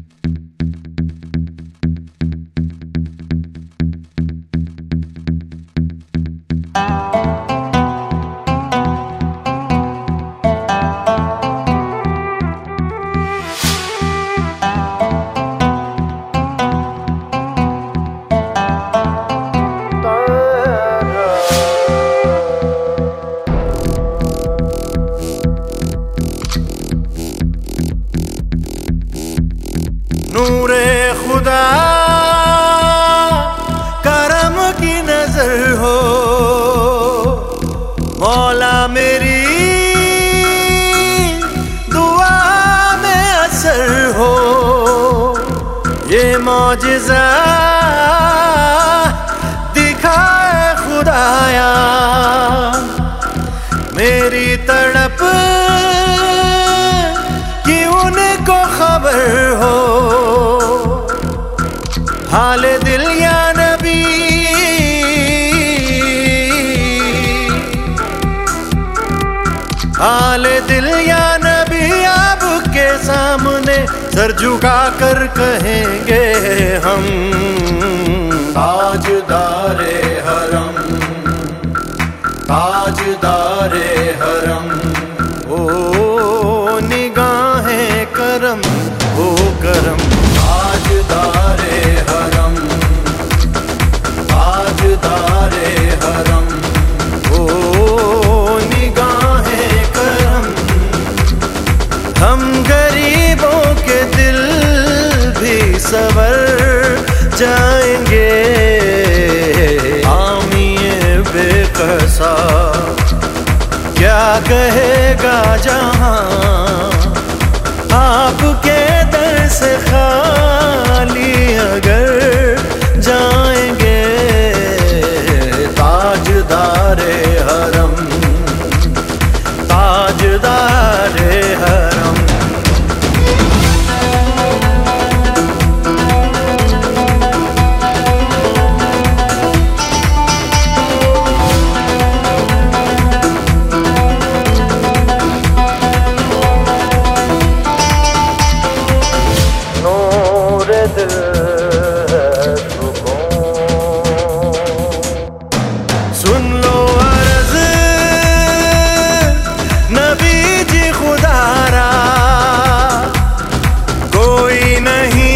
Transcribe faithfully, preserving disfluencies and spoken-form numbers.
नूरे खुदा करम की नजर हो मौला, मेरी दुआ में असर हो। ये मौजिज़ा दिखाए खुदाया, मेरी तड़प कि उनको खबर हो। हाल दिल या नबी, हाल दिल या नबी, आपके सामने सर झुका कर कहेंगे हम। ताजदारे हरम, ताजदारे हरम, ओ निगाहें करम, ओ करम। ताजदारे हरम, ताजदारे हरम, ओ निगाहें करम। हम गरीबों के दिल भी संवर जाएंगे। आमिए बेकसा क्या कहेगा जहां, आपके दर से खाली अगर जाएंगे। ताजदारे हरम, ताजदारे हरम। सुन लो अर्ज़ नबी जी खुदारा, कोई नहीं